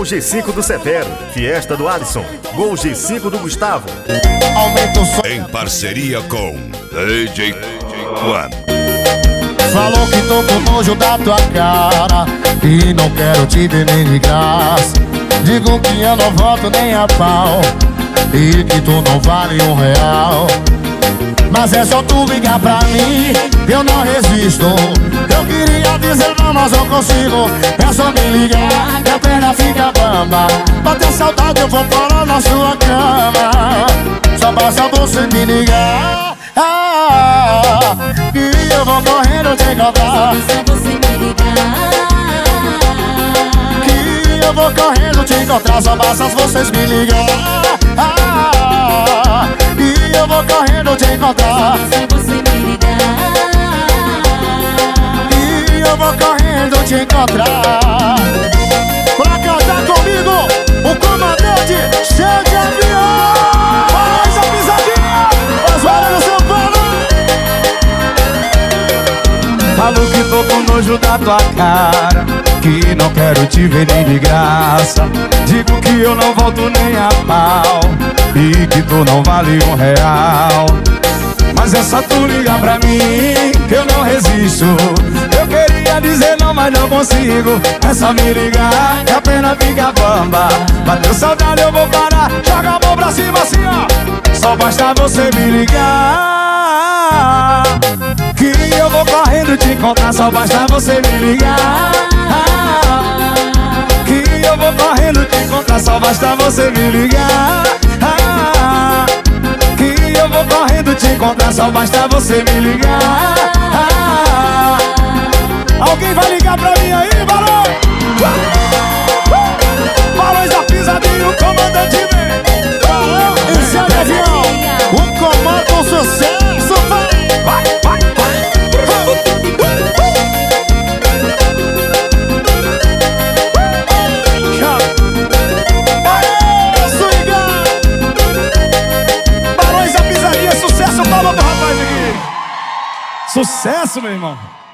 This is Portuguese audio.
G5 do Severo, Fiesta do Alisson, Gol G5 do Gustavo. Aumenta o som. Em parceria com DJ One. Falou que tô com nojo da tua cara e não quero te ver nem de graça. Digo que eu não volto nem a pau e que tu não vale R$1. Mas é só tu ligar pra mim, eu não resisto. Eu queria dizer não, mas não consigo. É só me ligar, minha perna fica bamba. Bater saudade eu vou parar na sua cama. Só basta você me ligar, que eu vou correndo te encontrar. Só você me ligar, Que eu vou correndo te encontrar. Só basta vocês me ligar, e eu vou correndo te encontrar. só você me ligar. E eu vou correndo te encontrar. Pra cantar comigo, o comandante cheio de avião. Faz a pisadinha, as varas do São Paulo. Falo que tô com nojo da tua cara, que não quero te ver nem de graça. Digo que eu não volto nem a pau e que tu não vale R$1. Mas é só tu ligar pra mim, que eu não resisto. Eu queria dizer não, mas não consigo. É só me ligar, que a pena fica bamba. Bateu saudade eu vou parar, joga a mão pra cima assim ó. Só basta você me ligar, que eu vou correndo te encontrar. Só basta você me ligar, que eu vou correndo te encontrar. Só basta você me ligar, que eu vou correndo te encontrar. Só basta você me ligar. Alguém vai ligar pra mim aí, Barões? Barões da pisadinha, o comandante vem. Esse é o avião, o comando com sucesso. Vai, vai, vai. Sucesso, palma pro rapaz aqui. Sucesso, meu irmão.